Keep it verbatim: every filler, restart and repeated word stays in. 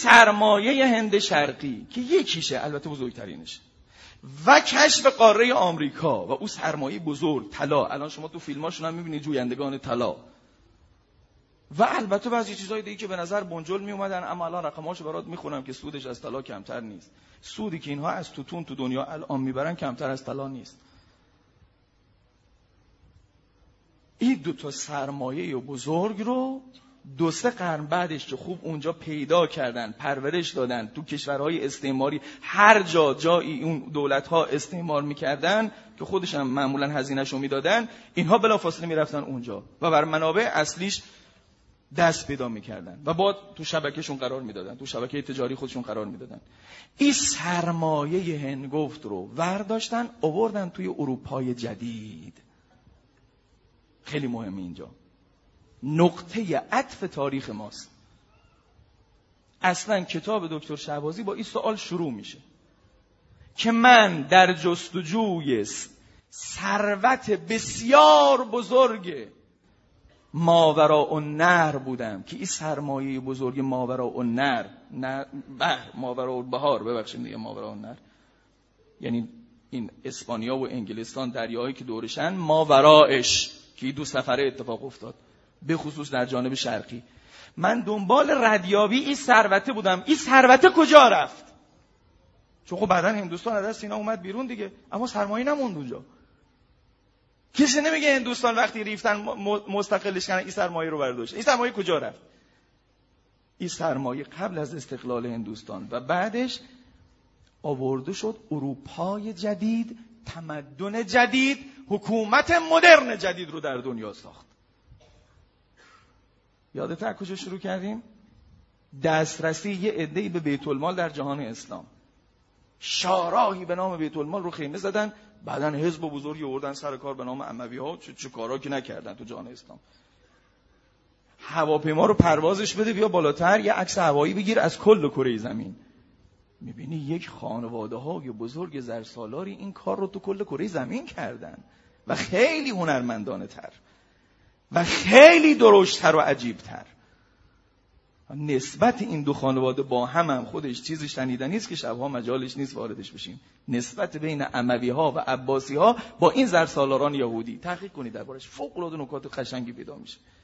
سرمایه هند شرقی که یکیشه، البته بزرگترینشه، و کشف قاره آمریکا و اون سرمایه بزرگ طلا. الان شما تو فیلماشون هم میبینید جویندگان طلا و البته بعضی چیزای دیگه که به نظر بنجل می اومدن، اما الان رقماشو برات میخونم که سودش از طلا کمتر نیست. سودی که اینها از توتون تو دنیا الان میبرن کمتر از طلا نیست. این دو تا سرمایه بزرگ رو دو سه قرن بعدش که خوب اونجا پیدا کردن، پرورش دادن، تو کشورهای استعماری هر جا جایی اون دولت‌ها استعمار میکردن که خودش هم معمولا هزینه‌شو میدادن، اینها بلافاصله میرفتن اونجا و بر منابع اصلیش دست پیدا میکردن و بعد تو شبکهشون قرار میدادن، تو شبکه تجاری خودشون قرار میدادن. این سرمایه هنگفت رو ورداشتن آوردن توی اروپای جدید. خیلی مهمه، اینجا نقطه عطف تاریخ ماست. اصلا کتاب دکتر شهبازی با این سوال شروع میشه که من در جستجوی ثروت بسیار بزرگ ماوراء النهر بودم که این سرمایه بزرگ ماوراء النهر، نه بحر، ماوراء البحار، ببخشید دیگه، ماوراء النهر یعنی این اسپانیا و انگلستان، دریاهایی که دورشن، ماورایش که دو سفره اتفاق افتاد به خصوص در جانب شرقی. من دنبال ردیابی این ثروته بودم. این ثروته کجا رفت؟ چون خب بعدن هندوستان از دست اینا اومد بیرون دیگه، اما سرمایه نموند اونجا. کسی نمیگه هندوستان وقتی ریفتن مستقلش کردن این سرمایه رو برداشت. این سرمایه کجا رفت؟ این سرمایه قبل از استقلال هندوستان و بعدش آورده شد اروپای جدید، تمدن جدید، حکومت مدرن جدید رو در دنیا ساخت. یادته از کجا شروع کردیم؟ دسترسی یه عده‌ای به بیت المال در جهان اسلام. شاراهی به نام بیت المال رو خیمه زدن، بعدن حزب بزرگی آوردن سر کار به نام اموی‌ها. چه, چه کارا که نکردن تو جهان اسلام. هواپیما رو پروازش بده بیا بالاتر، یه عکس هوایی بگیر از کل کره زمین. میبینی یک خانواده های بزرگ زرسالاری این کار رو تو کل کره زمین کردن و خیلی هنرمندانه تر و خیلی درشت‌تر و عجیب‌تر. نسبت این دو خانواده با هم هم خودش چیزی شنیدنی است که شبها مجالش نیست واردش بشیم. نسبت بین اموی‌ها و عباسی‌ها با این زرسالاران یهودی تحقیق کنید دربارش، فوق‌العاده نکات قشنگی پیدا میشه.